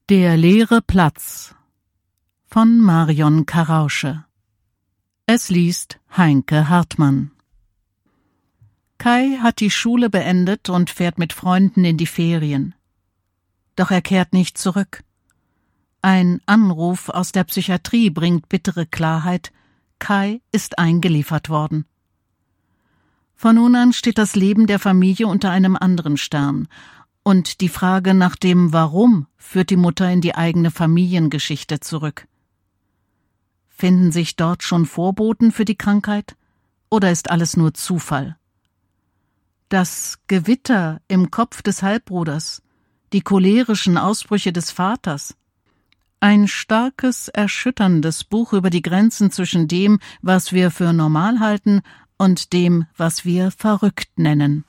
Der leere Platz von Marion Karausche. Es liest Heinke Hartmann. Kai hat die Schule beendet und fährt mit Freunden in die Ferien. Doch er kehrt nicht zurück. Ein Anruf aus der Psychiatrie bringt bittere Klarheit: Kai ist eingeliefert worden. Von nun an steht das Leben der Familie unter einem anderen Stern. Und die Frage nach dem Warum führt die Mutter in die eigene Familiengeschichte zurück. Finden sich dort schon Vorboten für die Krankheit? Oder ist alles nur Zufall? Das Gewitter im Kopf des Halbbruders, die cholerischen Ausbrüche des Vaters, ein starkes, erschütterndes Buch über die Grenzen zwischen dem, was wir für normal halten, und dem, was wir verrückt nennen.